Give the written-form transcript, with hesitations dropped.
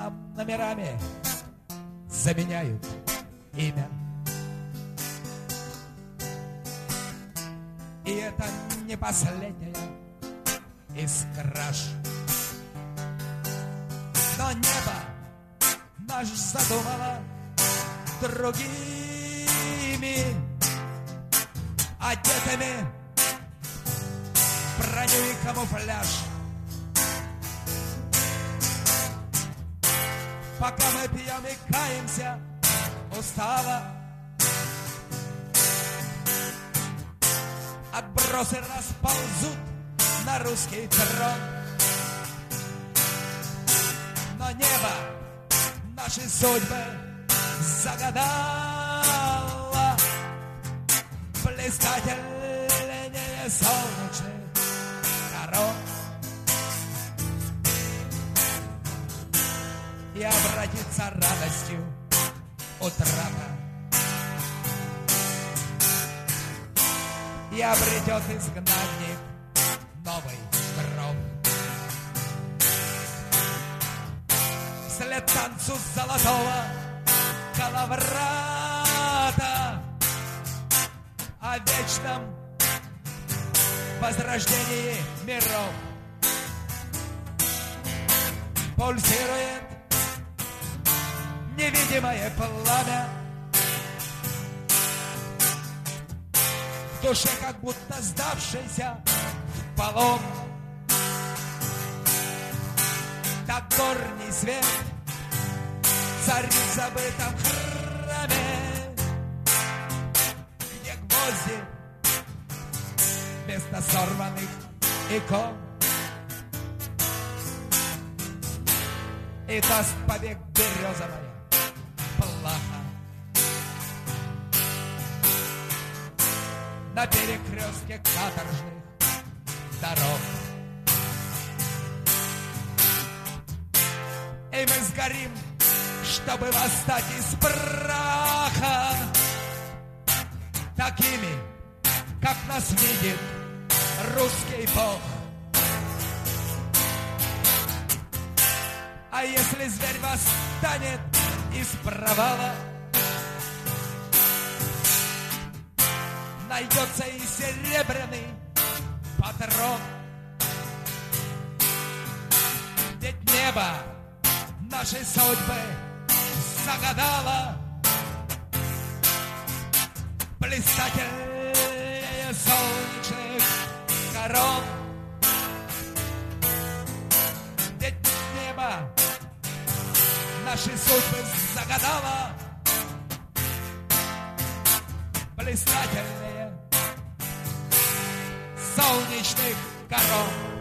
нам номерами заменяют имя. И это не последняя из краж. Но небо наш задумало другими, одетыми в броню и камуфляж. Пока мы пьем и каемся устало, отбросы расползут на русский трон. Но небо наши судьбы загадало блистательнее солнечных корон. И обратится радостью утрата, и обретет изгнанник новый гроб. Вслед танцу золотого коловрата о вечном возрождении миров пульсирует невидимое пламя. В душе как будто сдавшийся в полон. Так горний свет царит в забытом храме, где гвозди вместо сорванных икон. И даст побег березовая плаха на перекрестке каторжных дорог. И мы сгорим, чтобы восстать из праха, такими, как нас видит русский Бог. А если зверь восстанет из провала, найдется и серебряный патрон. Ведь небо нашей судьбы загадало блистательнее солнечных корон. Ведь небо нашей судьбы загадало блистательнее солнечных корон.